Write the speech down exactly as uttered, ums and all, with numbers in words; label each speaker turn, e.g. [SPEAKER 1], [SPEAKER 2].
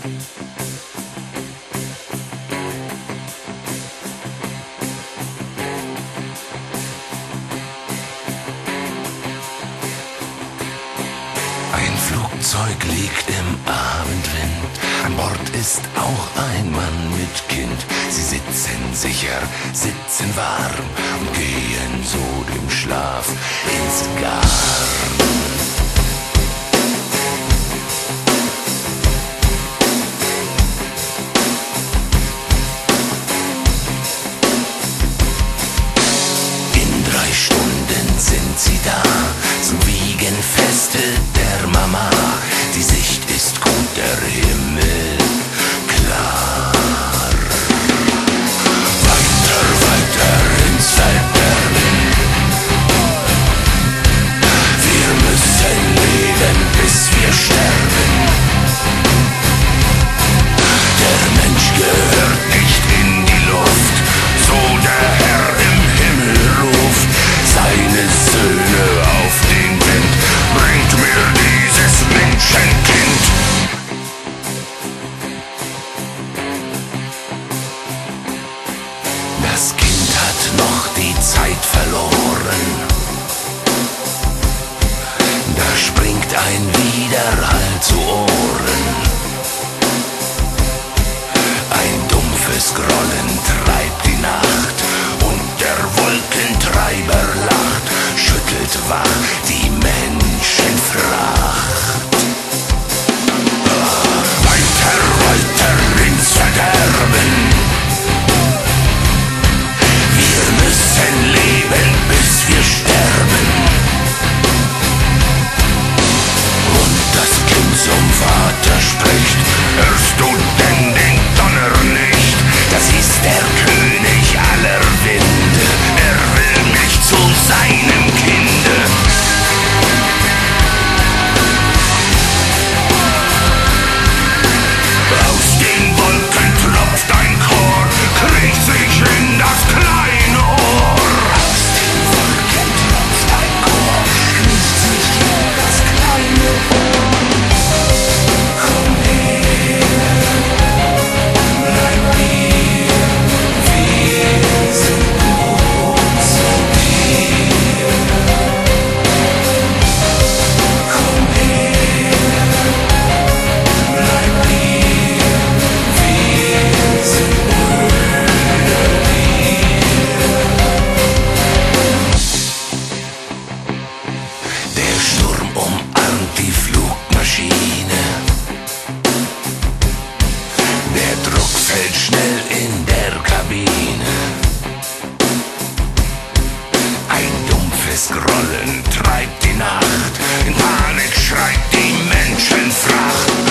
[SPEAKER 1] Ein Flugzeug liegt im Abendwind, an Bord ist auch ein Mann mit Kind. Sie sitzen sicher, sitzen warm und gehen so dem Schlaf ins Garn. In drei Stunden sind sie da zum Wiegenfeste der Mama. Die Sicht ist gut, der Himmel klar. Weiter, weiter ins Verderben. Wir müssen leben, bis wir sterben. Der Mensch gehört nicht in die Luft, so der Herr im Himmel ruft seine Söhne auf den Wind. Bringt mir dieses Menschenkind. Das Kind hat noch die Zeit verloren. Da springt ein Widerhall zu Ohren. Ein dumpfes Grollen treibt die Nacht und der Wolkentreiber lacht, schüttelt wach die Menschenfracht. Weiter, weiter ins Verderben. Wir müssen leben, bis wir sterben. Und das Kind zum Vater spricht: Hörst du denn den Donner nicht? Das ist der König aller Winde. Er will mich zu seinem Kinde. Aus den Wolken tropft ein Chor, kriecht sich in das kleine Ohr. Aus den Wolken tropft ein Chor, kriecht sich in das kleine Ohr. Komm her, bleib hier, wir sind gut zu dir. Komm her, bleib hier, wir sind Brüder dir. Der Sturm umarmt die Flugmaschine. Der Druck fällt schnell in der Kabine. Ein dumpfes Grollen treibt die Nacht. In Panik schreit die Menschenfracht.